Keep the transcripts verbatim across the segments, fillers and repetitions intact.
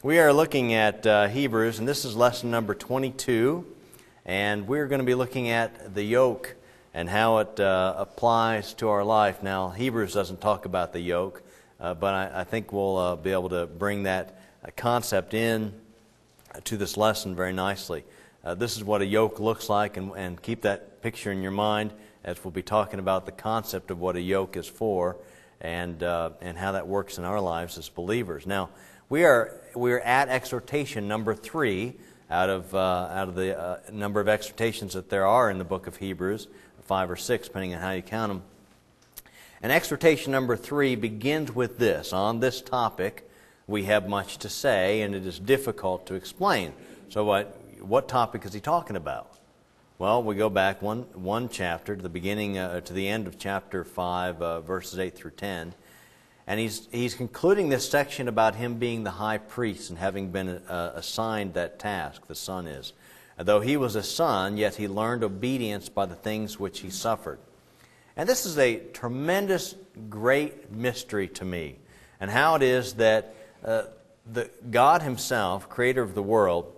We are looking at uh, Hebrews, and this is lesson number twenty-two, and we're going to be looking at the yoke and how it uh, applies to our life. Now, Hebrews doesn't talk about the yoke, uh, but I, I think we'll uh, be able to bring that uh, concept in to this lesson very nicely. Uh, this is what a yoke looks like, and, and keep that picture in your mind as we'll be talking about the concept of what a yoke is for and uh, and how that works in our lives as believers. Now, we are we are at exhortation number three out of uh, out of the uh, number of exhortations that there are in the book of Hebrews, five or six, depending on how you count them. And exhortation number three begins with this: on this topic, we have much to say, and it is difficult to explain. So, what what topic is he talking about? Well, we go back one one chapter to the beginning uh, to the end of chapter five, uh, verses eight through ten. And he's he's concluding this section about him being the high priest and having been uh, assigned that task, the Son is. Though he was a son, yet he learned obedience by the things which he suffered. And this is a tremendous, great mystery to me, and how it is that uh, the God himself, creator of the world,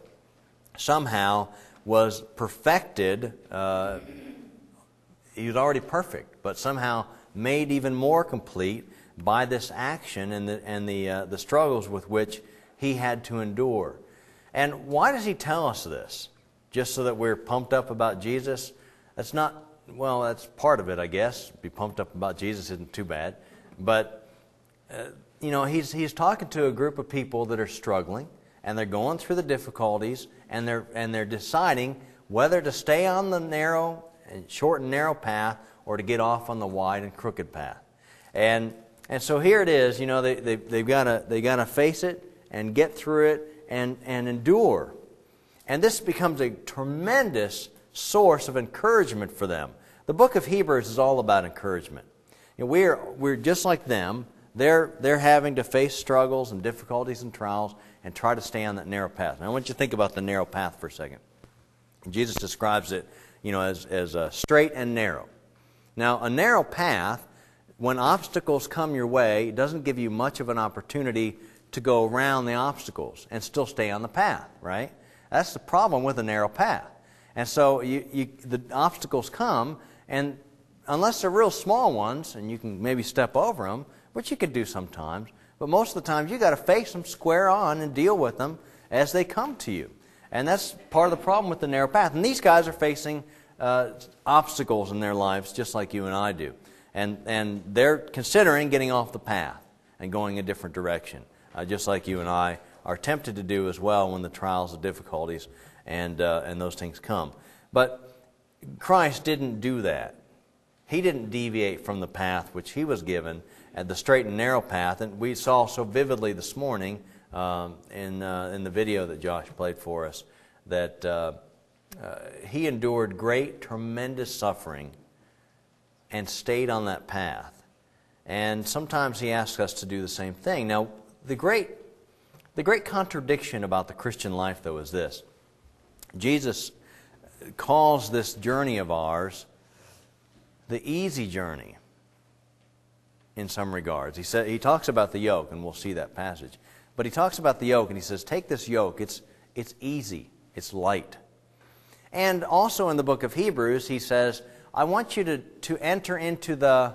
somehow was perfected. Uh, he was already perfect, but somehow made even more complete by this action and the and the uh, the struggles with which he had to endure. And why does he tell us this? Just so that we're pumped up about Jesus? That's not, well, that's part of it, I guess. Be pumped up about Jesus isn't too bad. But, uh, you know, he's he's talking to a group of people that are struggling, and they're going through the difficulties, and they're and they're deciding whether to stay on the narrow, short and narrow path, or to get off on the wide and crooked path. And And so here it is, you know, they, they, they've got to they got to face it and get through it and, and endure. And this becomes a tremendous source of encouragement for them. The book of Hebrews is all about encouragement. You know, we're we're just like them. They're they're having to face struggles and difficulties and trials and try to stay on that narrow path. Now, I want you to think about the narrow path for a second. Jesus describes it, you know, as as uh, straight and narrow. Now, a narrow path, when obstacles come your way, it doesn't give you much of an opportunity to go around the obstacles and still stay on the path, right? That's the problem with a narrow path. And so you, you, the obstacles come, and unless they're real small ones, and you can maybe step over them, which you could do sometimes, but most of the times you got to face them square on and deal with them as they come to you. And that's part of the problem with the narrow path. And these guys are facing uh, obstacles in their lives just like you and I do. And and they're considering getting off the path and going a different direction, uh, just like you and I are tempted to do as well when the trials and difficulties and uh, and those things come. But Christ didn't do that. He didn't deviate from the path which he was given, at the straight and narrow path. And we saw so vividly this morning um, in uh, in the video that Josh played for us that uh, uh, he endured great, tremendous suffering and stayed on that path. And sometimes he asks us to do the same thing. Now, the great the great contradiction about the Christian life, though, is this. Jesus calls this journey of ours the easy journey in some regards. He said he talks about the yoke, and we'll see that passage. But he talks about the yoke, and he says, take this yoke. It's it's easy. It's light. And also in the book of Hebrews, he says, I want you to, to enter into the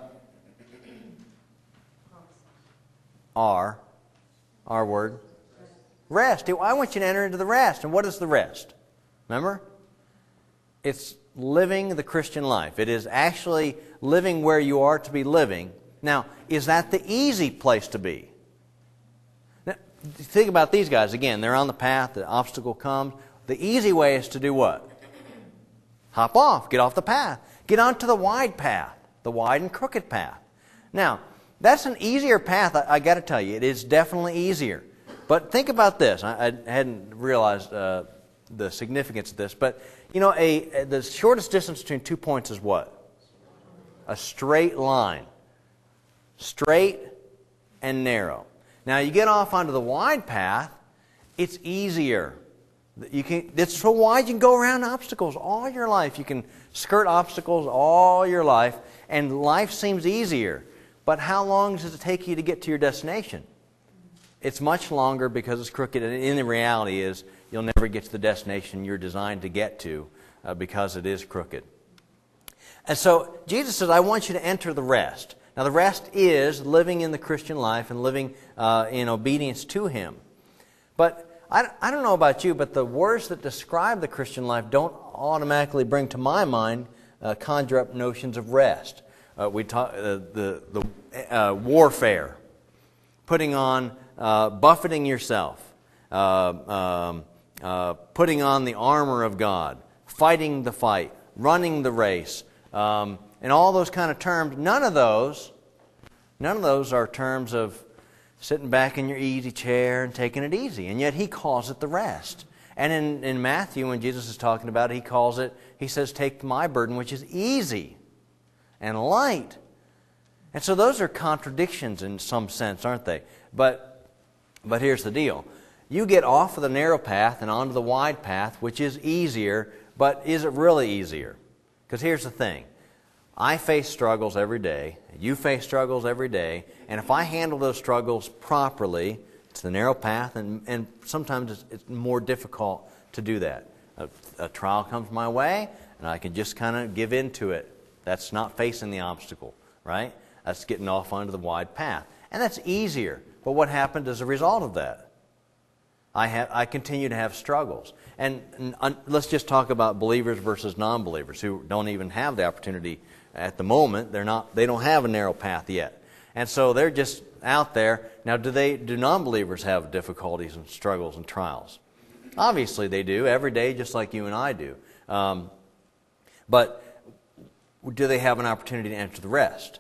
R, R word, rest. I want you to enter into the rest. And what is the rest? Remember? It's living the Christian life. It is actually living where you are to be living. Now, is that the easy place to be? Now, think about these guys. Again, they're on the path. The obstacle comes. The easy way is to do what? Hop off. Get off the path. Get onto the wide path, the wide and crooked path. Now, that's an easier path, I, I got to tell you. It is definitely easier. But think about this. I, I hadn't realized uh, the significance of this. But, you know, a, a the shortest distance between two points is what? A straight line. Straight and narrow. Now, you get off onto the wide path, it's easier. You can, it's so wide you can go around obstacles all your life. You can skirt obstacles all your life, and life seems easier. But how long does it take you to get to your destination? it's much longer because it's crooked, and in the reality is you'll never get to the destination you're designed to get to uh, because it is crooked. And so Jesus says, I want you to enter the rest. Now the rest is living in the Christian life and living uh, in obedience to Him. But I, I don't know about you, but the words that describe the Christian life don't automatically bring to my mind, uh, conjure up notions of rest. Uh, we talk uh, the the uh, warfare, putting on, uh, buffeting yourself, uh, um, uh, putting on the armor of God, fighting the fight, running the race, um, and all those kind of terms. None of those, none of those are terms of sitting back in your easy chair and taking it easy. And yet He calls it the rest. And in, in Matthew, when Jesus is talking about it, He calls it, He says, take my burden, which is easy and light. And so those are contradictions in some sense, aren't they? But, but here's the deal. You get off of the narrow path and onto the wide path, which is easier, but is it really easier? Because here's the thing. I face struggles every day. You face struggles every day. And if I handle those struggles properly, it's the narrow path, and, and sometimes it's, it's more difficult to do that. A, a trial comes my way, and I can just kind of give in to it. That's not facing the obstacle, right? That's getting off onto the wide path. And that's easier. But what happened as a result of that? I have I continue to have struggles. And, and uh, let's just talk about believers versus non-believers who don't even have the opportunity at the moment. They're not they don't have a narrow path yet. And so they're just out there. Now, do they do non-believers have difficulties and struggles and trials? Obviously they do, every day, just like you and I do. Um, but do they have an opportunity to enter the rest?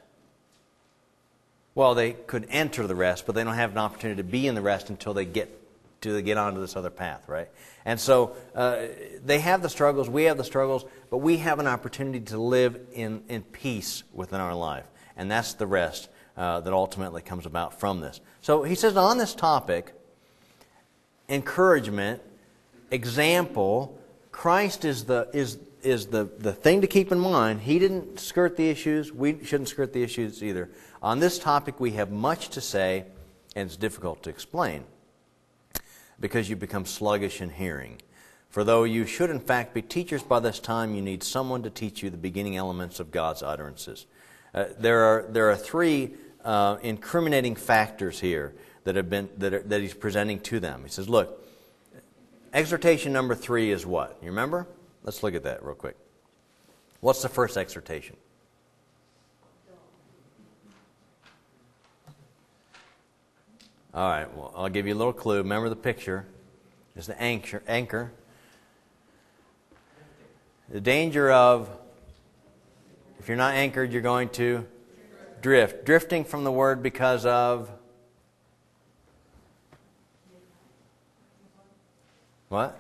Well, they could enter the rest, but they don't have an opportunity to be in the rest until they get to they get onto this other path, right? And so uh, they have the struggles, we have the struggles, but we have an opportunity to live in, in peace within our life. And that's the rest uh, that ultimately comes about from this. So he says on this topic, encouragement, example, Christ is the is is the, the thing to keep in mind. He didn't skirt the issues. We shouldn't skirt the issues either. On this topic, we have much to say, and it's difficult to explain because you become sluggish in hearing. For though you should in fact be teachers by this time, you need someone to teach you the beginning elements of God's utterances. Uh, there are there are three uh, incriminating factors here that have been that, are, that he's presenting to them. He says, look, exhortation number three is what? You remember? Let's look at that real quick. What's the first exhortation? All right, well, I'll give you a little clue. Remember the picture. There's the anchor. anchor. The danger of, if you're not anchored, you're going to drift. Drifting from the word because of what?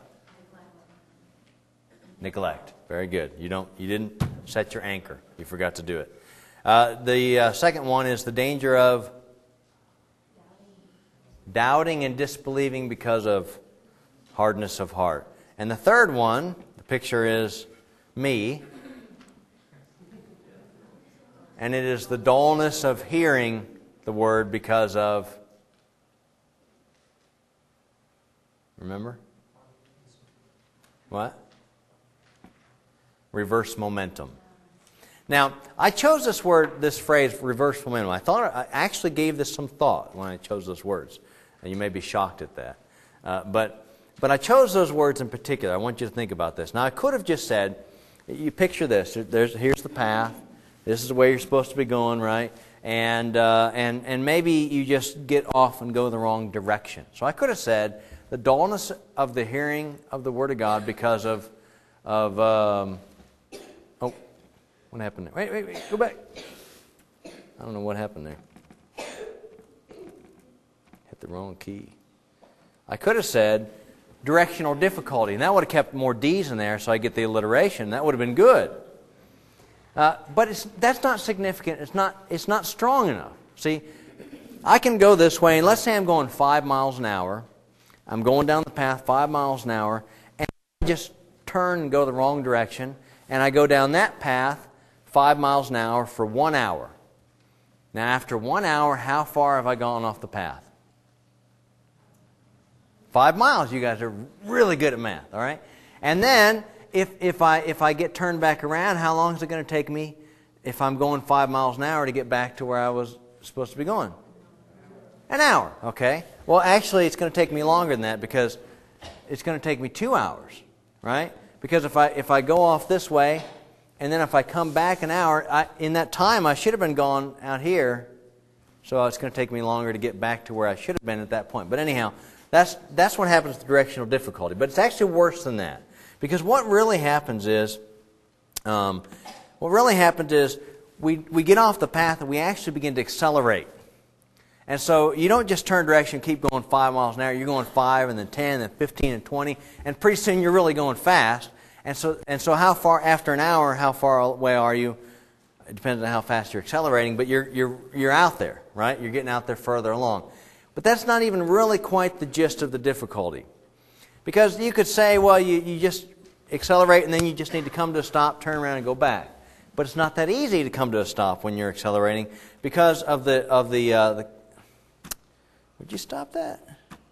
Neglect. Very good. You don't. You didn't set your anchor. You forgot to do it. Uh, the uh, second one is the danger of doubting and disbelieving because of hardness of heart. And the third one, the picture is me, and it is the dullness of hearing the word because of, remember? What? Reverse momentum. Now, I chose this word, this phrase, reverse momentum. I thought I actually gave this some thought when I chose those words. And you may be shocked at that. Uh, but but I chose those words in particular. I want you to think about this. Now, I could have just said, you picture this. There's, here's the path. This is the way you're supposed to be going, right? And, uh, and, and maybe you just get off and go the wrong direction. So I could have said, the dullness of the hearing of the Word of God because of, of um, oh, what happened there? Wait, wait, wait, go back. I don't know what happened there. Hit the wrong key. I could have said directional difficulty, and that would have kept more D's in there so I get the alliteration. That would have been good. Uh, but it's, that's not significant. It's not, it's not strong enough. See, I can go this way, and let's say I'm going five miles an hour. I'm going down the path five miles an hour, and I just turn and go the wrong direction, and I go down that path five miles an hour for one hour. Now, after one hour, how far have I gone off the path? Five miles, you guys are really good at math, all right? And then, if, if, I, if I get turned back around, how long is it going to take me if I'm going five miles an hour to get back to where I was supposed to be going? An hour, okay? Well, actually, it's going to take me longer than that because it's going to take me two hours, right? Because if I, if I go off this way, and then if I come back an hour, I, in that time, I should have been gone out here, so it's going to take me longer to get back to where I should have been at that point. But anyhow, that's, that's what happens with directional difficulty. But it's actually worse than that. Because what really happens is, um, what really happens is we, we get off the path and we actually begin to accelerate. And so you don't just turn direction and keep going five miles an hour. You're going five and then ten and then fifteen and twenty. And pretty soon you're really going fast. And so, and so how far, after an hour, how far away are you? It depends on how fast you're accelerating, but you're, you're, you're out there, right? You're getting out there further along. But that's not even really quite the gist of the difficulty. Because you could say, well, you, you just accelerate and then you just need to come to a stop, turn around and go back. But it's not that easy to come to a stop when you're accelerating because of the, of the, uh, the would you stop that?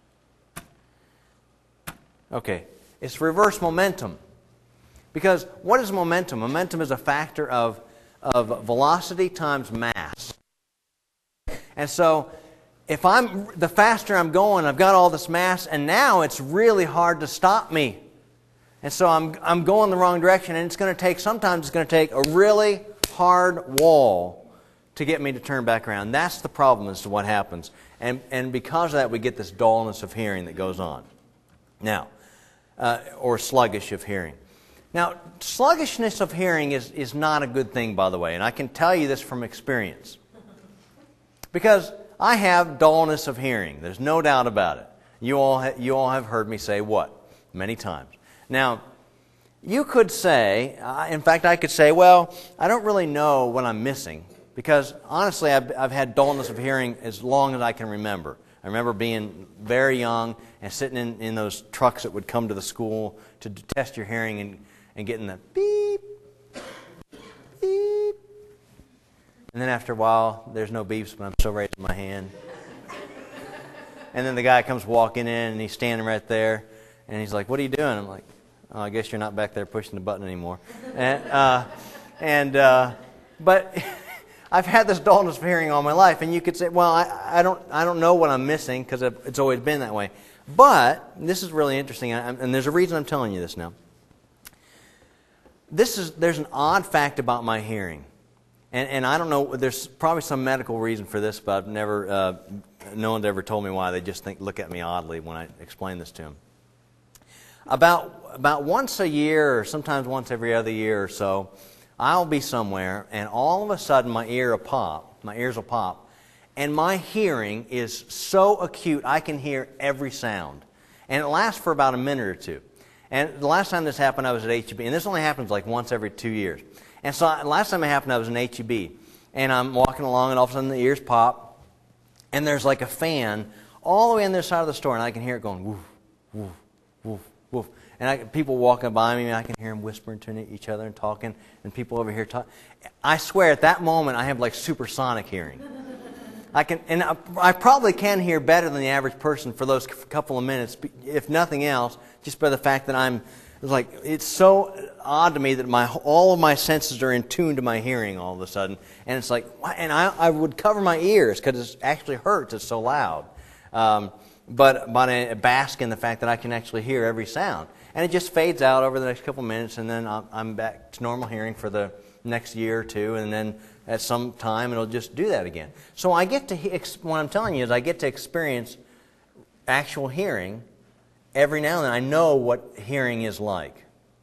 Okay. It's reverse momentum. Because what is momentum? Momentum is a factor of, of velocity times mass. And so if I'm the faster I'm going, I've got all this mass, and now it's really hard to stop me. And so I'm I'm going the wrong direction, and it's going to take sometimes it's going to take a really hard wall to get me to turn back around. That's the problem as to what happens. And and because of that, we get this dullness of hearing that goes on. Now, uh, or sluggish of hearing. Now, sluggishness of hearing is, is not a good thing, by the way, and I can tell you this from experience. Because I have dullness of hearing. There's no doubt about it. You all, ha- you all have heard me say what? Many times. Now, you could say, uh, in fact, I could say, well, I don't really know what I'm missing. Because, honestly, I've, I've had dullness of hearing as long as I can remember. I remember being very young and sitting in, in those trucks that would come to the school to test your hearing and and getting the beep, beep. And then after a while, there's no beeps, but I'm still raising my hand. And then the guy comes walking in, and he's standing right there, and he's like, what are you doing? I'm like, oh, I guess you're not back there pushing the button anymore. And, uh, and uh, but I've had this dullness of hearing all my life, and you could say, well, I, I don't I don't know what I'm missing, because it's always been that way. But, this is really interesting, and there's a reason I'm telling you this now. This is there's an odd fact about my hearing, and and I don't know. There's probably some medical reason for this, but I've never uh, no one's ever told me why. They just think look at me oddly when I explain this to them. About about once a year, or sometimes once every other year or so, I'll be somewhere, and all of a sudden my ear will pop. My ears will pop, and my hearing is so acute I can hear every sound, and it lasts for about a minute or two. And the last time this happened, I was at H E B. And this only happens like once every two years. And so the last time it happened, I was in H E B. And I'm walking along, and all of a sudden the ears pop. And there's like a fan all the way on this side of the store. And I can hear it going woof, woof, woof, woof. And I, people walking by me, and I can hear them whispering to each other and talking. And people over here talking. I swear, at that moment, I have like supersonic hearing. I can, and I, I probably can hear better than the average person for those couple of minutes, if nothing else, just by the fact that I'm, it's like, it's so odd to me that my all of my senses are in tune to my hearing all of a sudden, and it's like, and I, I would cover my ears because it actually hurts, it's so loud. Um, but, but I bask in the fact that I can actually hear every sound. And it just fades out over the next couple of minutes, and then I'm, I'm back to normal hearing for the next year or two, and then at some time it'll just do that again. So I get to, what I'm telling you is I get to experience actual hearing every now and then. I know what hearing is like.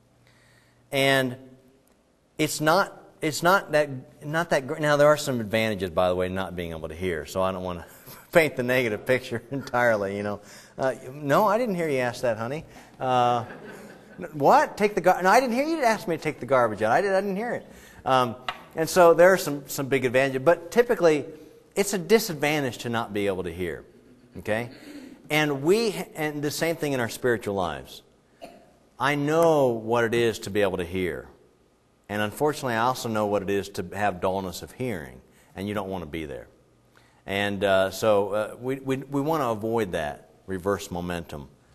And it's not, it's not that, not that great. Now there are some advantages, by the way, not being able to hear, so I don't want to paint the negative picture entirely, you know. Uh, no, I didn't hear you ask that, honey. Uh, what? Take the gar- No, I didn't hear you ask me to take the garbage out. I, did, I didn't hear it. Um, And so there are some, some big advantages, but typically it's a disadvantage to not be able to hear. Okay? And we and the same thing in our spiritual lives. I know what it is to be able to hear. And unfortunately, I also know what it is to have dullness of hearing, and you don't want to be there. And uh, so uh, we, we, we want to avoid that reverse momentum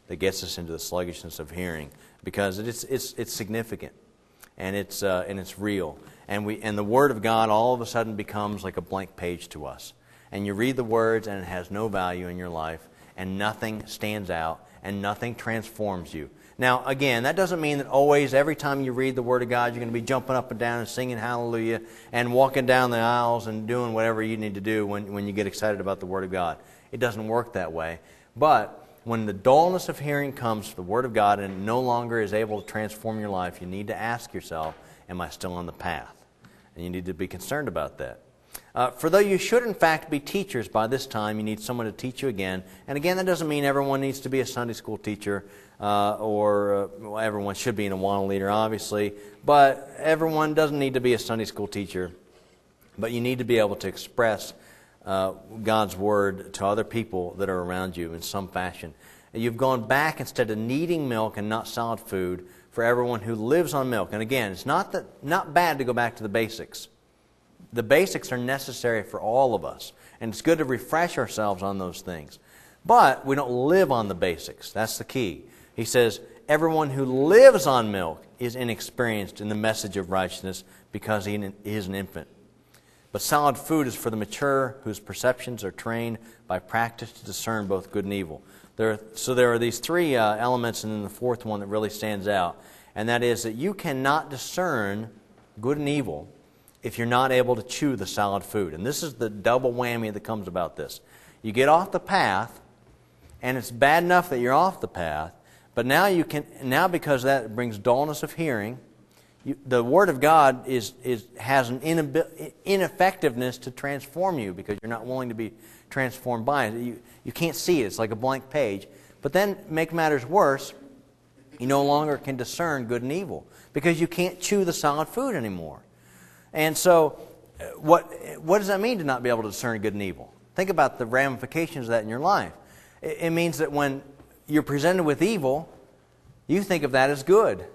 that gets us into the sluggishness of hearing, because it's it's it's significant, and it's uh, and it's real, and we and the Word of God all of a sudden becomes like a blank page to us, and you read the words and it has no value in your life, and nothing stands out, and nothing transforms you. Now, again, that doesn't mean that always, every time you read the Word of God, you're going to be jumping up and down and singing hallelujah and walking down the aisles and doing whatever you need to do when, when you get excited about the Word of God. It doesn't work that way. But when the dullness of hearing comes to the Word of God and it no longer is able to transform your life, you need to ask yourself, am I still on the path? And you need to be concerned about that. Uh, for though you should in fact be teachers by this time, you need someone to teach you again. And again, that doesn't mean everyone needs to be a Sunday school teacher, uh, or uh, well, everyone should be an Awana leader, obviously. But everyone doesn't need to be a Sunday school teacher. But you need to be able to express uh, God's Word to other people that are around you in some fashion. And you've gone back, instead of needing milk and not solid food, for everyone who lives on milk. And again, it's not that not bad to go back to the basics. The basics are necessary for all of us, and it's good to refresh ourselves on those things. But we don't live on the basics. That's the key. He says, everyone who lives on milk is inexperienced in the message of righteousness because he is an infant. But solid food is for the mature, whose perceptions are trained by practice to discern both good and evil. There are, so there are these three uh, elements, and then the fourth one that really stands out, and that is that you cannot discern good and evil if you're not able to chew the solid food. And this is the double whammy that comes about this. You get off the path, and it's bad enough that you're off the path, but now you can now because that brings dullness of hearing, you, the Word of God is is has an inabil- ineffectiveness to transform you because you're not willing to be transformed by it. You, you can't see it. It's like a blank page. But then, make matters worse, you no longer can discern good and evil because you can't chew the solid food anymore. And so, what what does that mean to not be able to discern good and evil? Think about the ramifications of that in your life. It, it means that when you're presented with evil, you think of that as good.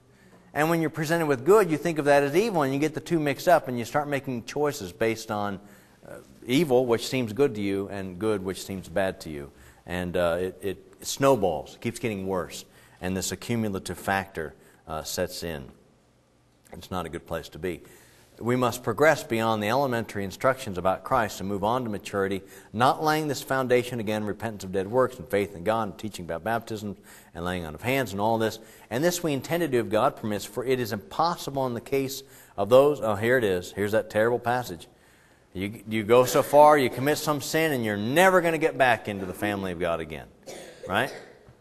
And when you're presented with good, you think of that as evil, and you get the two mixed up, and you start making choices based on uh, evil, which seems good to you, and good, which seems bad to you. And uh, it, it snowballs, it keeps getting worse, and this accumulative factor uh, sets in. It's not a good place to be. We must progress beyond the elementary instructions about Christ and move on to maturity, not laying this foundation again, repentance of dead works and faith in God and teaching about baptism and laying on of hands and all this. And this we intend to do if God permits, for it is impossible in the case of those, oh, here it is, here's that terrible passage. You, you go so far, you commit some sin, and you're never going to get back into the family of God again. Right?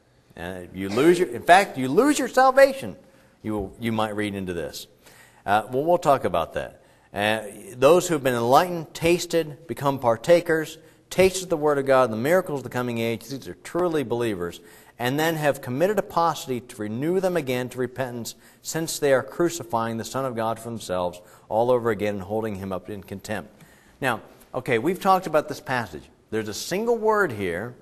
And you lose your, in fact, you lose your salvation, you, will, you might read into this. Uh, well, we'll talk about that. Uh, those who have been enlightened, tasted, become partakers, tasted the Word of God, the miracles of the coming age, these are truly believers, and then have committed apostasy to renew them again to repentance, since they are crucifying the Son of God for themselves all over again and holding Him up in contempt. Now, okay, we've talked about this passage. There's a single word here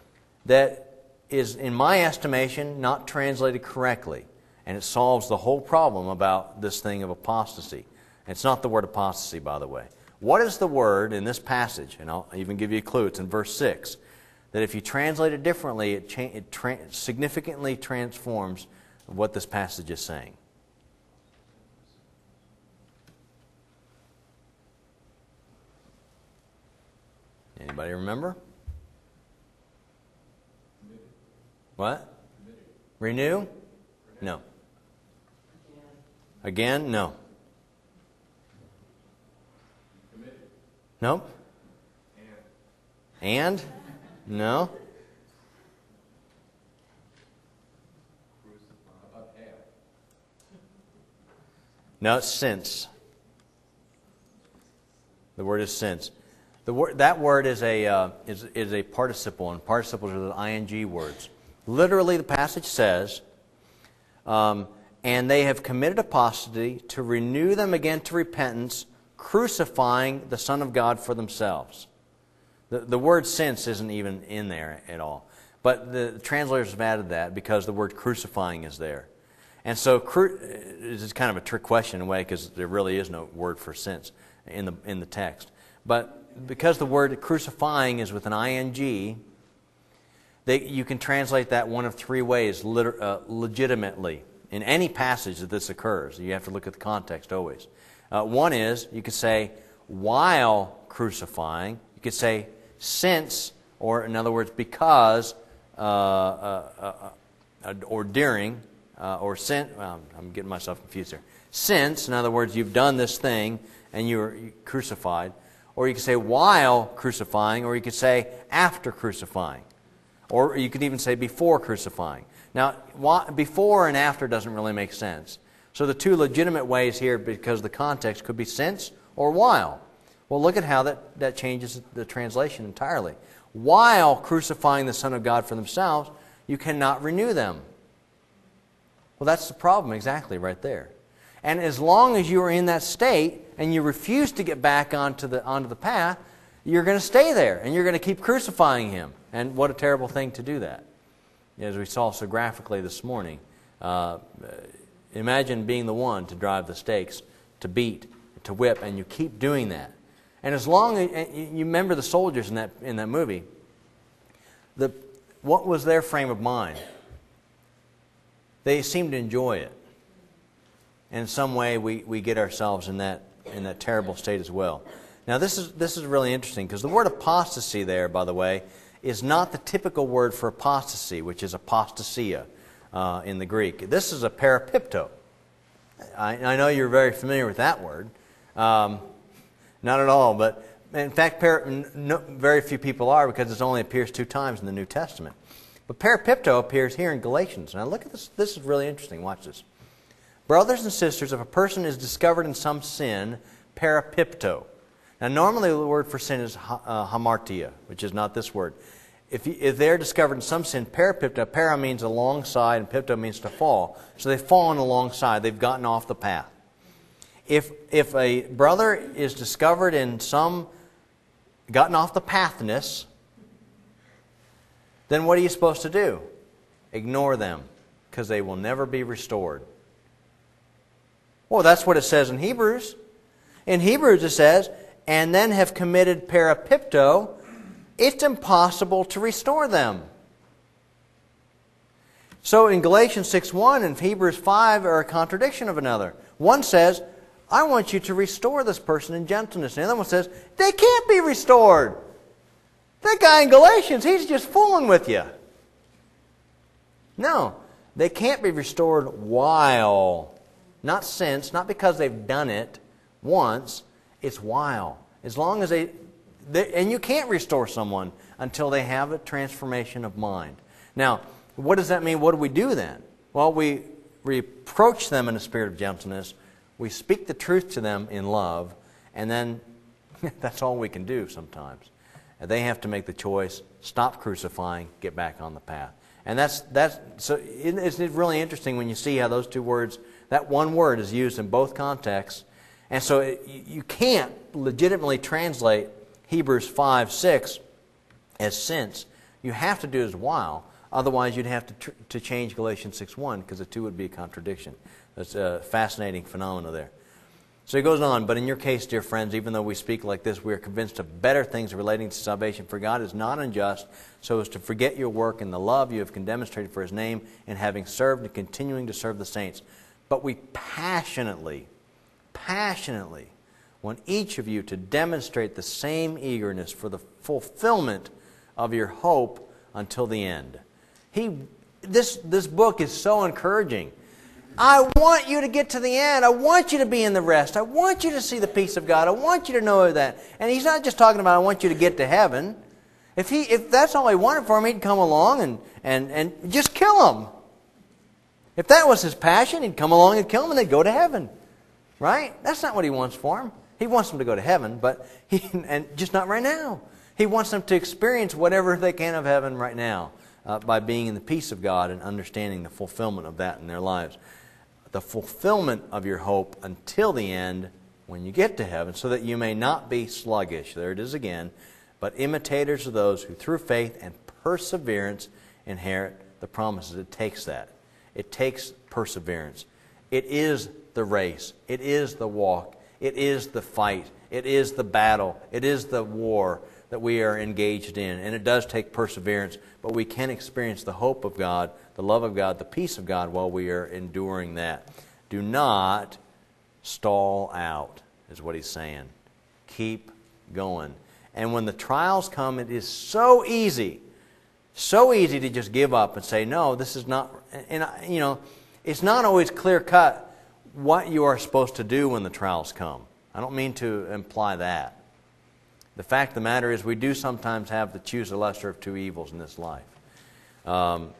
that is, in my estimation, not translated correctly. And it solves the whole problem about this thing of apostasy. And it's not the word apostasy, by the way. What is the word in this passage? And I'll even give you a clue. It's in verse six. That if you translate it differently, it, cha- it tra- significantly transforms what this passage is saying. Anybody remember? What? Renew? No. Again? No. Nope. And? No. No, it's since. The word is since. The word, that word is a uh, is is a participle, and participles are the ing words. Literally, the passage says, um, and they have committed apostasy to renew them again to repentance, crucifying the Son of God for themselves. The, the word since isn't even in there at all. But the translators have added that because the word crucifying is there. And so cru- it's kind of a trick question in a way because there really is no word for since in the in the text. But because the word crucifying is with an ing, They, you can translate that one of three ways, liter, uh, legitimately. In any passage that this occurs, you have to look at the context always. Uh, one is, you could say, while crucifying. You could say, since, or in other words, because, uh, uh, uh, uh, or during, uh, or since. Well, I'm getting myself confused here. Since, in other words, you've done this thing and you were crucified. Or you could say while crucifying, or you could say after crucifying. Or you could even say before crucifying. Now, before and after doesn't really make sense. So the two legitimate ways here, because the context, could be since or while. Well, look at how that, that changes the translation entirely. While crucifying the Son of God for themselves, you cannot renew them. Well, that's the problem exactly right there. And as long as you are in that state and you refuse to get back onto the, onto the path, you're going to stay there and you're going to keep crucifying Him. And what a terrible thing to do that. As we saw so graphically this morning, uh, imagine being the one to drive the stakes, to beat, to whip, and you keep doing that. And as long as you remember the soldiers in that in that movie, the what was their frame of mind? They seemed to enjoy it. And in some way, we, we get ourselves in that in that terrible state as well. Now, this is this is really interesting because the word apostasy there, by the way, is not the typical word for apostasy, which is apostasia uh, in the Greek. This is a parapipto. I, I know you're very familiar with that word. Um, not at all, but in fact, para, no, very few people are because it only appears two times in the New Testament. But parapipto appears here in Galatians. Now look at this. This is really interesting. Watch this. Brothers and sisters, if a person is discovered in some sin, parapipto. Now normally the word for sin is uh, hamartia, which is not this word. If, you, if they're discovered in some sin, parapipto, para means alongside and pipto means to fall. So they've fallen alongside. They've gotten off the path. If, if a brother is discovered in some, gotten off the pathness, then what are you supposed to do? Ignore them, because they will never be restored. Well, that's what it says in Hebrews. In Hebrews it says, and then have committed parapipto, it's impossible to restore them. So in Galatians six one and Hebrews five are a contradiction of another. One says, I want you to restore this person in gentleness. And the other one says, they can't be restored. That guy in Galatians, he's just fooling with you. No, they can't be restored while. Not since, not because they've done it once. It's while. As long as they, they... And you can't restore someone until they have a transformation of mind. Now, what does that mean? What do we do then? Well, we reproach them in a spirit of gentleness. We speak the truth to them in love. And then that's all we can do sometimes. And they have to make the choice, stop crucifying, get back on the path. And that's... that's so it's really interesting when you see how those two words... That one word is used in both contexts. And so it, you can't legitimately translate Hebrews five six as since. You have to do it as while. Otherwise, you'd have to, tr to change Galatians six one because the two would be a contradiction. That's a fascinating phenomena there. So he goes on, but in your case, dear friends, even though we speak like this, we are convinced of better things relating to salvation. For God is not unjust so as to forget your work and the love you have demonstrated for His name in having served and continuing to serve the saints. But we passionately, passionately want each of you to demonstrate the same eagerness for the fulfillment of your hope until the end. He, this, this book is so encouraging. I want you to get to the end. I want you to be in the rest. I want you to see the peace of God. I want you to know that. And he's not just talking about I want you to get to heaven. If he, if that's all he wanted for him, he'd come along and, and, and just kill him. If that was his passion, he'd come along and kill him and they'd go to heaven. Right? That's not what he wants for him. He wants them to go to heaven, but he, and just not right now. He wants them to experience whatever they can of heaven right now uh, by being in the peace of God and understanding the fulfillment of that in their lives. The fulfillment of your hope until the end when you get to heaven, so that you may not be sluggish. There it is again. But imitators of those who through faith and perseverance inherit the promises. It takes that. It takes perseverance. It is the race. It is the walk. It is the fight. It is the battle. It is the war that we are engaged in. And it does take perseverance, but we can experience the hope of God, the love of God, the peace of God while we are enduring that. Do not stall out, is what he's saying. Keep going. And when the trials come, it is so easy, so easy to just give up and say, no, this is not, and you know, it's not always clear cut what you are supposed to do when the trials come. I don't mean to imply that. The fact of the matter is we do sometimes have to choose the lesser of two evils in this life. Um,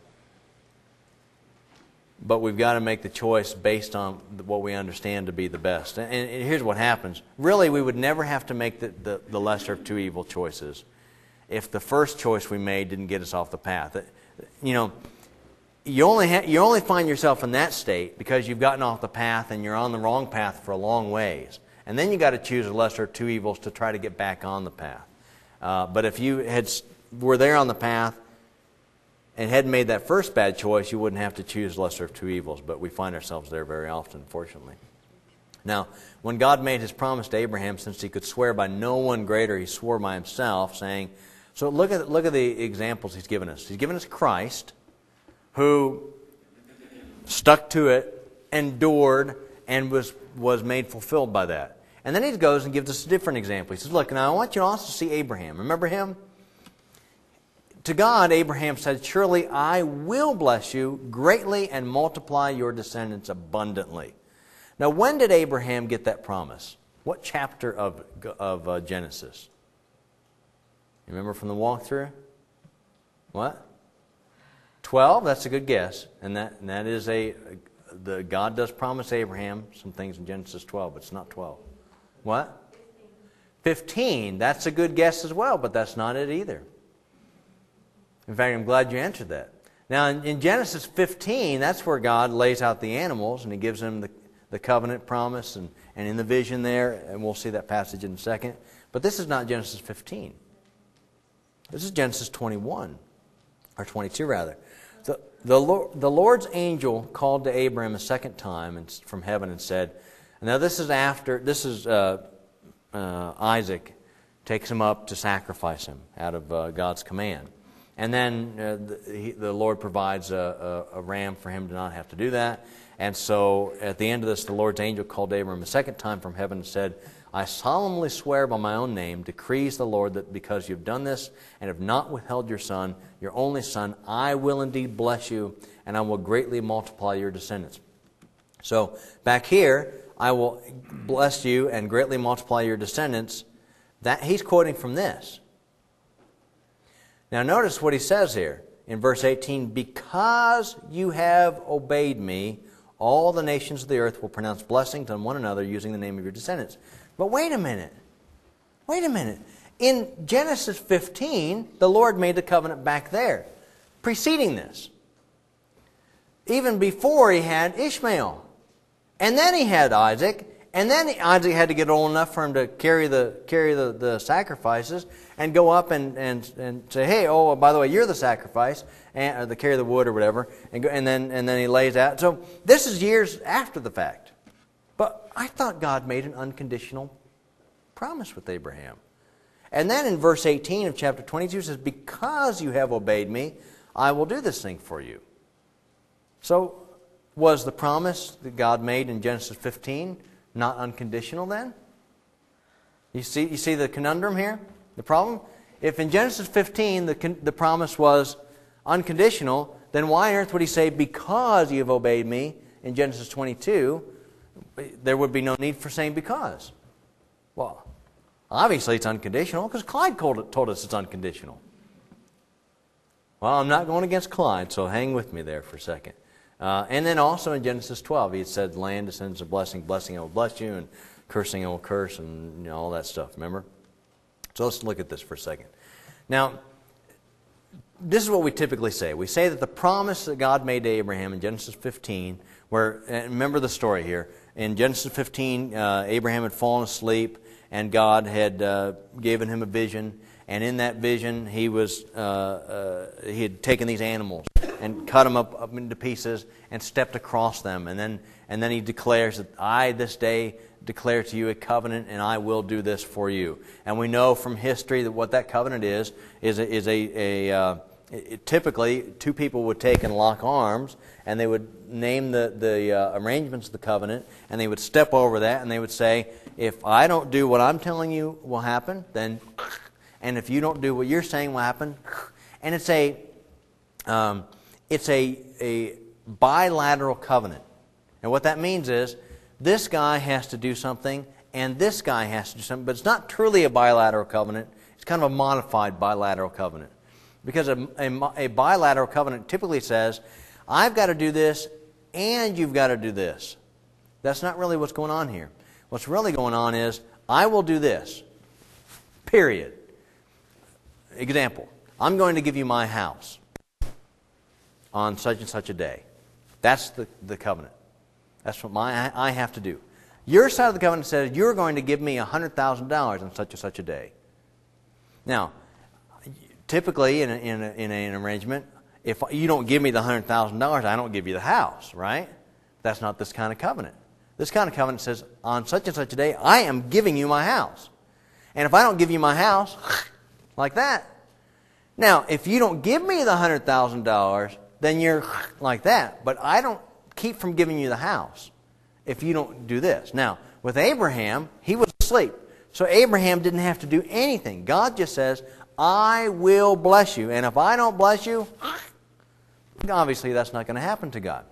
but we've got to make the choice based on what we understand to be the best. And, and here's what happens. Really, we would never have to make the, the, the lesser of two evil choices if the first choice we made didn't get us off the path. You know, you only, ha- you only find yourself in that state because you've gotten off the path and you're on the wrong path for a long ways. And then you got to choose the lesser of two evils to try to get back on the path. Uh, but if you had were there on the path and hadn't made that first bad choice, you wouldn't have to choose the lesser of two evils. But we find ourselves there very often, unfortunately. Now, when God made His promise to Abraham, since He could swear by no one greater, He swore by Himself, saying, so look at look at the examples He's given us. He's given us Christ, who stuck to it, endured, and was was made fulfilled by that. And then he goes and gives us a different example. He says, look, now I want you to also see Abraham. Remember him? To God, Abraham said, surely I will bless you greatly and multiply your descendants abundantly. Now, when did Abraham get that promise? What chapter of, of uh, Genesis? You remember from the walkthrough? What? twelve? That's a good guess. And that, and that is a... The, God does promise Abraham some things in Genesis twelve, but it's not twelve. What? fifteen. That's a good guess as well, but that's not it either. In fact, I'm glad you answered that. Now, in, in Genesis fifteen, that's where God lays out the animals, and He gives them the, the covenant promise, and, and in the vision there, and we'll see that passage in a second. But this is not Genesis fifteen. This is Genesis twenty-one, or twenty-two rather. The, the, Lord, the Lord's angel called to Abraham a second time and, from heaven and said, now this is after, this is uh, uh, Isaac takes him up to sacrifice him out of uh, God's command. And then uh, the, he, the Lord provides a, a, a ram for him to not have to do that. And so at the end of this, the Lord's angel called to Abraham a second time from heaven and said, I solemnly swear by my own name, decrees the Lord, that because you've done this and have not withheld your son, your only son, I will indeed bless you, and I will greatly multiply your descendants. So back here, I will bless you and greatly multiply your descendants. That he's quoting from this. Now notice what he says here in verse eighteen, because you have obeyed me, all the nations of the earth will pronounce blessings on one another using the name of your descendants. But wait a minute. Wait a minute. In Genesis fifteen, the Lord made the covenant back there, preceding this. Even before He had Ishmael. And then He had Isaac. And then Isaac had to get old enough for him to carry the carry the, the sacrifices and go up and, and, and say, hey, oh, by the way, you're the sacrifice, and, or the carry the wood or whatever. And, go, and, then, and then He lays out. So this is years after the fact. But I thought God made an unconditional promise with Abraham. And then in verse eighteen of chapter twenty-two, it says, because you have obeyed me, I will do this thing for you. So was the promise that God made in Genesis fifteen not unconditional then? You see, you see the conundrum here? The problem? If in Genesis fifteen the, the promise was unconditional, then why on earth would He say, because you have obeyed me, in Genesis twenty-two, there would be no need for saying because? Well, obviously it's unconditional, because Clyde told, told us it's unconditional. Well, I'm not going against Clyde, so hang with me there for a second. Uh, and then also in Genesis twelve, He had said, land descends of blessing, blessing I will bless you, and cursing I will curse, and you know, all that stuff, remember? So let's look at this for a second. Now, this is what we typically say. We say that the promise that God made to Abraham in Genesis fifteen, where, and remember the story here, in Genesis fifteen, uh, Abraham had fallen asleep, and God had uh, given him a vision, And in that vision, he was uh, uh, he had taken these animals and cut them up, up into pieces and stepped across them. And then and then he declares that I this day declare to you a covenant, and I will do this for you. And we know from history that what that covenant is is a, is a, a uh, it, typically two people would take and lock arms, and they would name the the uh, arrangements of the covenant, and they would step over that, and they would say, if I don't do what I'm telling you will happen, then. And if you don't do what you're saying will happen. And it's a um, it's a, a bilateral covenant. And what that means is this guy has to do something and this guy has to do something. But it's not truly a bilateral covenant. It's kind of a modified bilateral covenant. Because a, a, a bilateral covenant typically says, I've got to do this and you've got to do this. That's not really what's going on here. What's really going on is, I will do this. Period. Example, I'm going to give you my house on such and such a day. That's the, the covenant. That's what my I have to do. Your side of the covenant says you're going to give me one hundred thousand dollars on such and such a day. Now, typically in, a, in, a, in an arrangement, if you don't give me the one hundred thousand dollars, I don't give you the house, right? That's not this kind of covenant. This kind of covenant says, on such and such a day, I am giving you my house. And if I don't give you my house, like that. Now, if you don't give me the one hundred thousand dollars, then you're like that. But I don't keep from giving you the house if you don't do this. Now, with Abraham, he was asleep. So Abraham didn't have to do anything. God just says, I will bless you. And if I don't bless you, obviously that's not going to happen to God.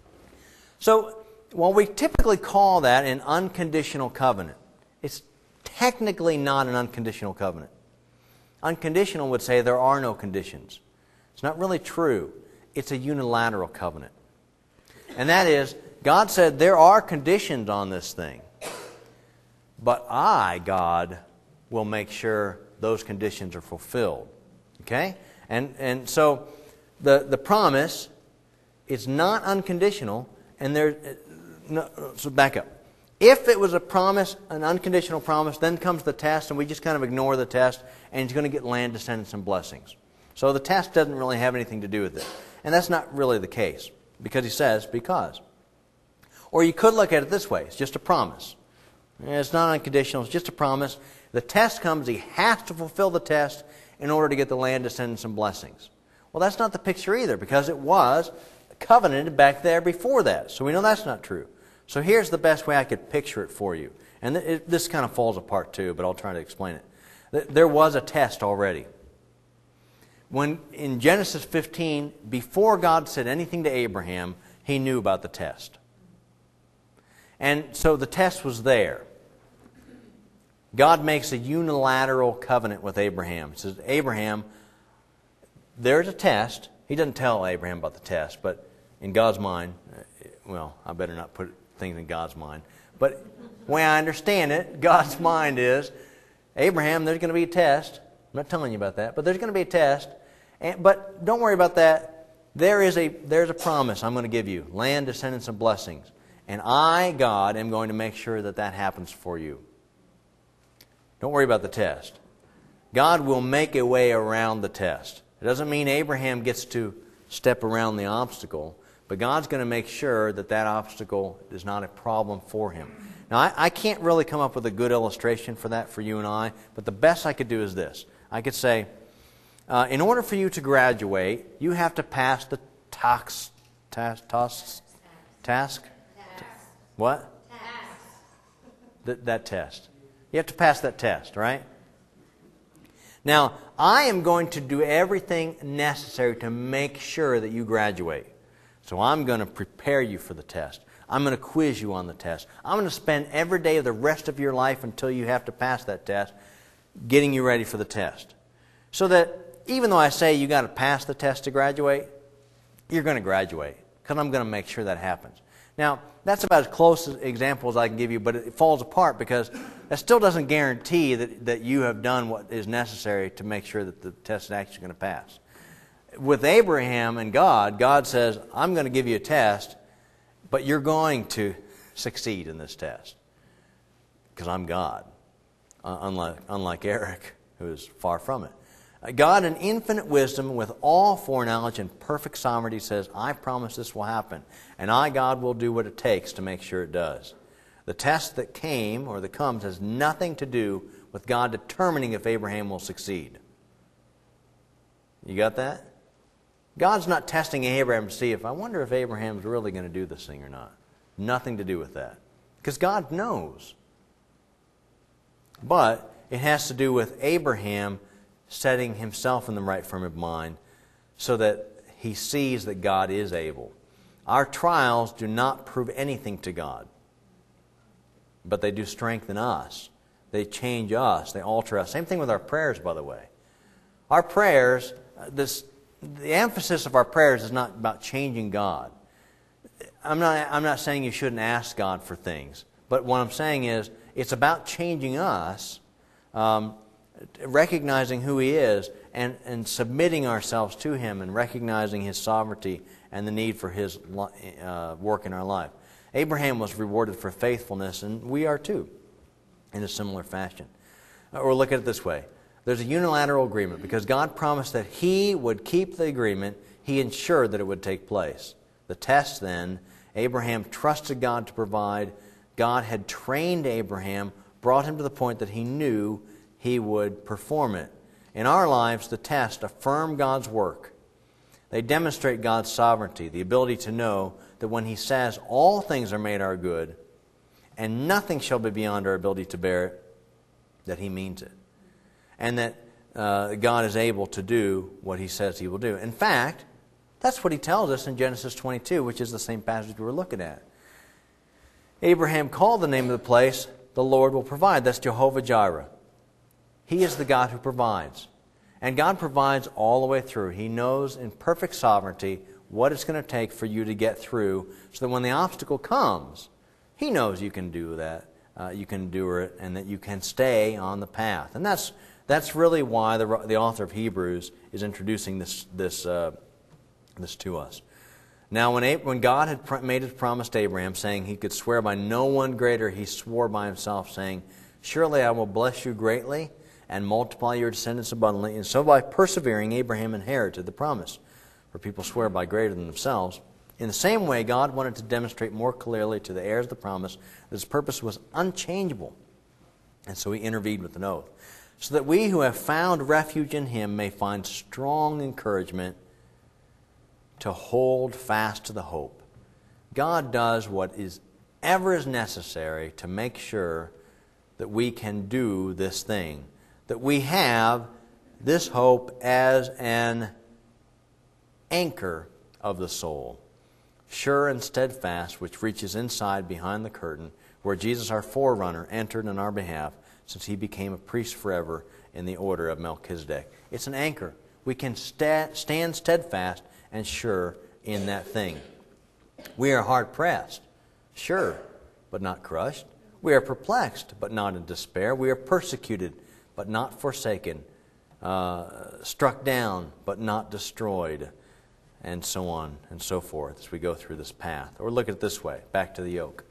So, while we typically call that an unconditional covenant, it's technically not an unconditional covenant. Unconditional would say there are no conditions. It's not really true. It's a unilateral covenant. And that is, God said there are conditions on this thing. But I, God, will make sure those conditions are fulfilled. Okay? And and so the, the promise is not unconditional. And there, no, so back up. If it was a promise, an unconditional promise, then comes the test, and we just kind of ignore the test, and he's going to get land, descendants, and blessings. So the test doesn't really have anything to do with it. And that's not really the case, because he says, because. Or you could look at it this way. It's just a promise. It's not unconditional. It's just a promise. The test comes. He has to fulfill the test in order to get the land, descendants, and blessings. Well, that's not the picture either, because it was covenanted back there before that. So we know that's not true. So here's the best way I could picture it for you. And it, this kind of falls apart too, but I'll try to explain it. There was a test already. When in Genesis fifteen, before God said anything to Abraham, he knew about the test. And so the test was there. God makes a unilateral covenant with Abraham. He says, Abraham, there's a test. He doesn't tell Abraham about the test, but in God's mind, well, I better not put things in God's mind. But the way I understand it, God's mind is, Abraham, there's going to be a test. I'm not telling you about that, but there's going to be a test. And, but don't worry about that. There is a there's a promise I'm going to give you. Land, descendants, and blessings. And I, God, am going to make sure that that happens for you. Don't worry about the test. God will make a way around the test. It doesn't mean Abraham gets to step around the obstacle, but God's going to make sure that that obstacle is not a problem for him. Now, I, I can't really come up with a good illustration for that for you and I, but the best I could do is this. I could say, uh, in order for you to graduate, you have to pass the tax, task, task, task, what? Th- that test. You have to pass that test, right? Now, I am going to do everything necessary to make sure that you graduate. So I'm going to prepare you for the test. I'm going to quiz you on the test. I'm going to spend every day of the rest of your life until you have to pass that test, getting you ready for the test. So that even though I say you got to pass the test to graduate, you're going to graduate, because I'm going to make sure that happens. Now, that's about as close an example as I can give you, but it falls apart because that still doesn't guarantee that, that you have done what is necessary to make sure that the test is actually going to pass. With Abraham and God, God says, I'm going to give you a test, but you're going to succeed in this test because I'm God, uh, unlike, unlike Eric. who is far from it. God in infinite wisdom with all foreknowledge and perfect sovereignty says, I promise this will happen. And I, God, will do what it takes to make sure it does. The test that came or that comes has nothing to do with God determining if Abraham will succeed. You got that? God's not testing Abraham to see if, I wonder if Abraham's really going to do this thing or not. Nothing to do with that. Because God knows. But it has to do with Abraham setting himself in the right frame of mind so that he sees that God is able. Our trials do not prove anything to God, but they do strengthen us. They change us. They alter us. Same thing with our prayers, by the way. Our prayers, this, the emphasis of our prayers is not about changing God. I'm not, I'm not saying you shouldn't ask God for things, but what I'm saying is it's about changing us, um, recognizing who He is and, and submitting ourselves to Him and recognizing His sovereignty and the need for His uh, work in our life. Abraham was rewarded for faithfulness, and we are too, in a similar fashion. Or look at it this way. There's a unilateral agreement. Because God promised that He would keep the agreement, He ensured that it would take place. The test then, Abraham trusted God to provide. God had trained Abraham, brought him to the point that he knew he would perform it. In our lives, the tests affirm God's work. They demonstrate God's sovereignty, the ability to know that when He says all things are made our good, and nothing shall be beyond our ability to bear it, that He means it. And that uh, God is able to do what He says He will do. In fact, that's what He tells us in Genesis twenty-two, which is the same passage we were looking at. Abraham called the name of the place, the Lord will provide. That's Jehovah Jireh. He is the God who provides. And God provides all the way through. He knows in perfect sovereignty what it's going to take for you to get through, so that when the obstacle comes, He knows you can do that, uh, you can endure it, and that you can stay on the path. And that's that's really why the the author of Hebrews is introducing this this uh, this to us. Now, when Ab- when God had pr- made His promise to Abraham, saying He could swear by no one greater, He swore by Himself, saying, "Surely I will bless you greatly, and multiply your descendants abundantly." And so by persevering, Abraham inherited the promise. For people swear by greater than themselves. In the same way, God wanted to demonstrate more clearly to the heirs of the promise that His purpose was unchangeable. And so He intervened with an oath, so that we who have found refuge in Him may find strong encouragement to hold fast to the hope. God does what is ever is necessary to make sure that we can do this thing, that we have this hope as an anchor of the soul, sure and steadfast, which reaches inside behind the curtain, where Jesus, our forerunner, entered in our behalf, since He became a priest forever in the order of Melchizedek. It's an anchor. We can sta- stand steadfast and sure in that thing. We are hard-pressed, sure, but not crushed. We are perplexed, but not in despair. We are persecuted, but not forsaken. Uh, struck down, but not destroyed. And so on and so forth as we go through this path. Or look at it this way, back to the yoke.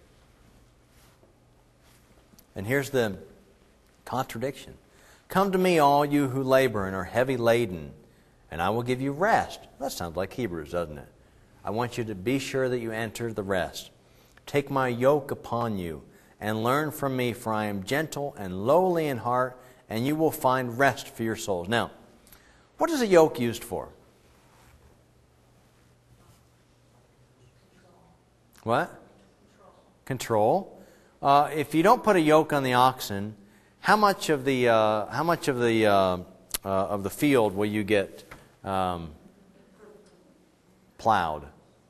And here's the contradiction. Come to me, all you who labor and are heavy laden, and I will give you rest. That sounds like Hebrews, doesn't it? I want you to be sure that you enter the rest. Take my yoke upon you and learn from me, for I am gentle and lowly in heart, and you will find rest for your souls. Now, what is a yoke used for? What? Control. Uh, if you don't put a yoke on the oxen, how much of the uh, how much of the uh, uh, of the field will you get um, plowed?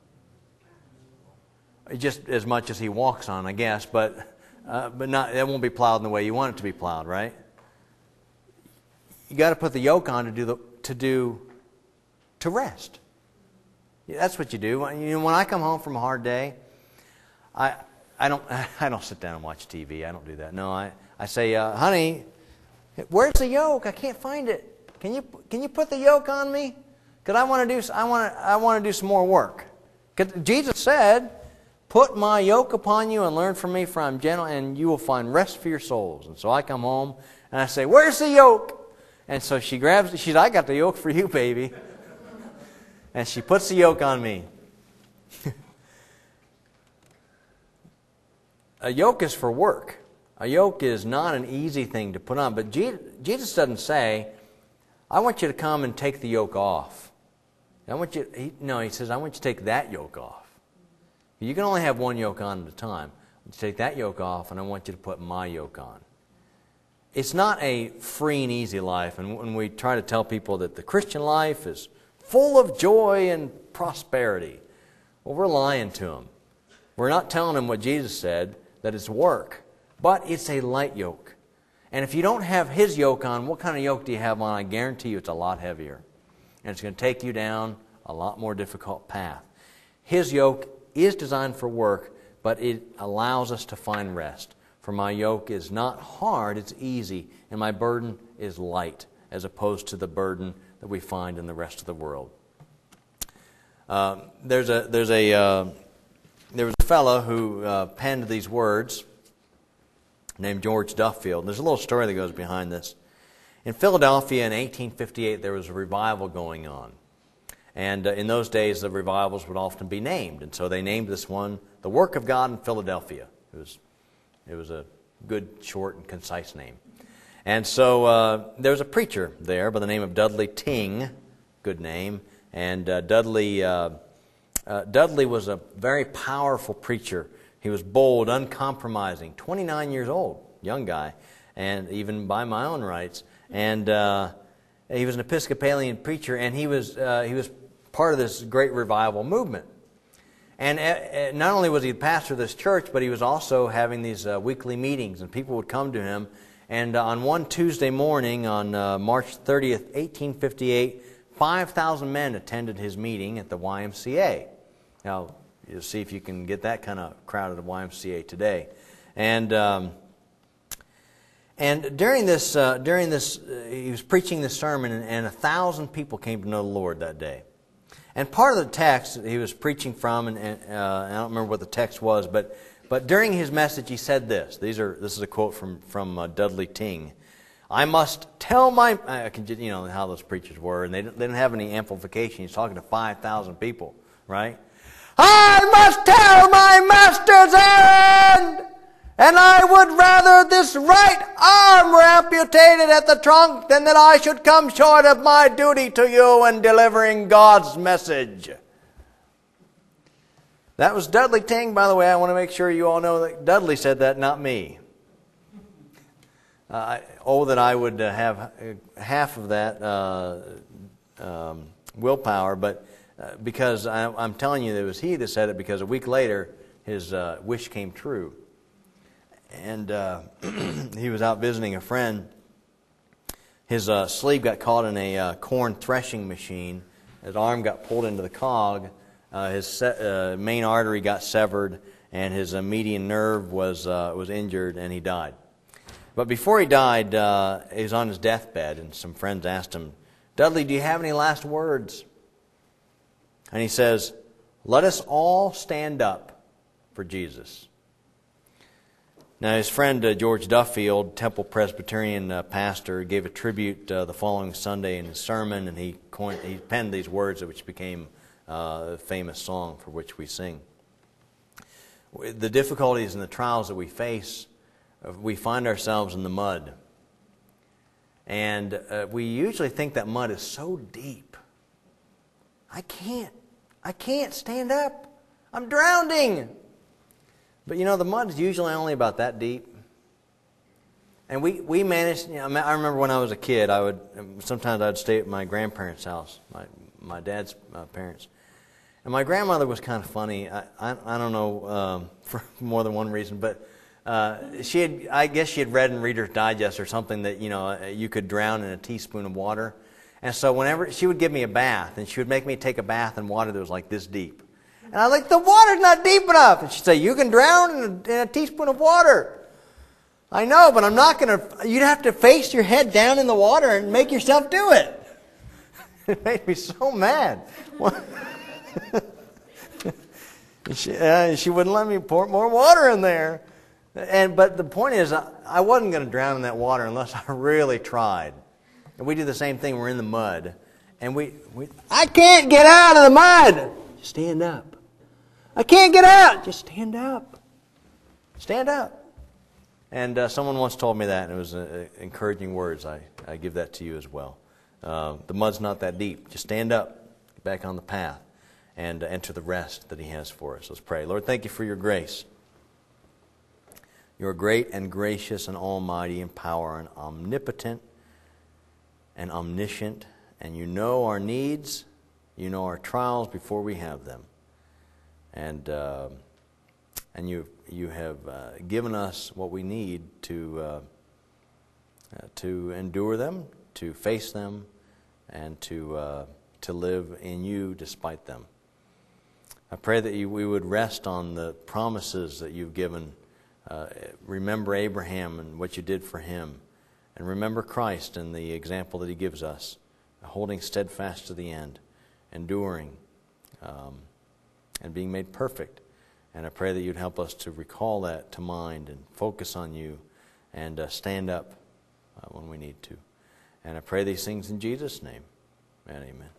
Just as much as he walks on, I guess, but uh, but not. It won't be plowed in the way you want it to be plowed, right? You got to put the yoke on to do the to do to rest. That's what you do. You know, when I come home from a hard day, I I don't I don't sit down and watch T V. I don't do that. No, I I say, uh, honey, where's the yoke? I can't find it. Can you can you put the yoke on me? Because I want to do I want to I want to do some more work. Because Jesus said, "Put my yoke upon you and learn from me, for I am gentle, and you will find rest for your souls." And so I come home and I say, "Where's the yoke?" And so she grabs, she said, I got the yoke for you, baby. And she puts the yoke on me. A yoke is for work. A yoke is not an easy thing to put on. But Jesus doesn't say, I want you to come and take the yoke off. I want you. He, no, he says, I want you to take that yoke off. You can only have one yoke on at a time. You take that yoke off, and I want you to put my yoke on. It's not a free and easy life. And when we try to tell people that the Christian life is full of joy and prosperity, well, we're lying to them. We're not telling them what Jesus said, that it's work. But it's a light yoke. And if you don't have His yoke on, what kind of yoke do you have on? I guarantee you it's a lot heavier. And it's going to take you down a lot more difficult path. His yoke is designed for work, but it allows us to find rest. For my yoke is not hard, it's easy, and my burden is light, as opposed to the burden that we find in the rest of the world. Uh, there's a there's a uh, there was a fellow who uh, penned these words, named George Duffield. There's a little story that goes behind this. In Philadelphia in eighteen fifty-eight, there was a revival going on. And uh, in those days, the revivals would often be named. And so they named this one, The Work of God in Philadelphia. It was, it was a good, short, and concise name. And so uh, there was a preacher there by the name of Dudley Tyng, good name. And uh, Dudley, uh, uh, Dudley was a very powerful preacher. He was bold, uncompromising, twenty-nine years old, young guy, and even by my own rights. And uh, he was an Episcopalian preacher, and he was uh, he was part of this great revival movement. And uh, not only was he the pastor of this church, but he was also having these uh, weekly meetings, and people would come to him. And uh, on one Tuesday morning, on uh, March thirtieth, eighteen fifty-eight, five thousand men attended his meeting at the Y M C A. Now, you'll see if you can get that kind of crowd at the Y M C A today. And um, and during this, uh, during this, uh, he was preaching this sermon, and, and a thousand people came to know the Lord that day. And part of the text that he was preaching from, and, and uh, I don't remember what the text was, but but during his message he said this. These are this is a quote from from uh, Dudley Tyng. I must tell my, I can, you know how those preachers were, and they didn't, they didn't have any amplification. He's talking to five thousand people, right? I must tell my master's errand, and I would rather this right arm were amputated at the trunk than that I should come short of my duty to you in delivering God's message. That was Dudley Tyng, by the way. I want to make sure you all know that Dudley said that, not me. Uh, oh, that I would uh, have half of that uh, um, willpower, but uh, because I, I'm telling you that it was he that said it, because a week later his uh, wish came true. And uh, he was out visiting a friend. His uh, sleeve got caught in a uh, corn threshing machine. His arm got pulled into the cog. Uh, his se- uh, main artery got severed, and his uh, median nerve was uh, was injured, and he died. But before he died, uh, he was on his deathbed, and some friends asked him, Dudley, do you have any last words? And he says, let us all stand up for Jesus. Now, his friend uh, George Duffield, Temple Presbyterian uh, pastor, gave a tribute uh, the following Sunday in his sermon, and he coined, he penned these words, which became uh, a famous song for which we sing. The difficulties and the trials that we face, we find ourselves in the mud. And uh, we usually think that mud is so deep. I can't. I can't stand up. I'm drowning. But you know, the mud is usually only about that deep. And we, we managed, you know, I remember when I was a kid, I would, sometimes I'd stay at my grandparents' house, my, my dad's uh, parents. And my grandmother was kind of funny. I, I, I don't know, um, for more than one reason, but uh, she had, I guess she had read in Reader's Digest or something that, you know, you could drown in a teaspoon of water. And so whenever, she would give me a bath, and she would make me take a bath in water that was like this deep. And I was like, the water's not deep enough. And she'd say, you can drown in a, in a teaspoon of water. I know, but I'm not going to, you'd have to face your head down in the water and make yourself do it. It made me so mad. she, uh, she wouldn't let me pour more water in there. And But the point is, I, I wasn't going to drown in that water unless I really tried. And we do the same thing. We're in the mud. And we, we, I can't get out of the mud. Just stand up. I can't get out. Just stand up. Stand up. And uh, someone once told me that, and it was uh, encouraging words. I, I give that to you as well. Uh, the mud's not that deep. Just stand up, get back on the path, and uh, enter the rest that He has for us. Let's pray. Lord, thank You for Your grace. You are great and gracious and almighty in power and omnipotent and omniscient, and You know our needs, You know our trials before we have them. And uh, and you you have uh, given us what we need to uh, uh, to endure them, to face them, and to uh, to live in You despite them. I pray that you, we would rest on the promises that You've given. Uh, remember Abraham and what You did for him, and remember Christ and the example that He gives us, holding steadfast to the end, enduring, um, and being made perfect. And I pray that You'd help us to recall that to mind and focus on You and uh, stand up uh, when we need to. And I pray these things in Jesus' name. Amen. Amen.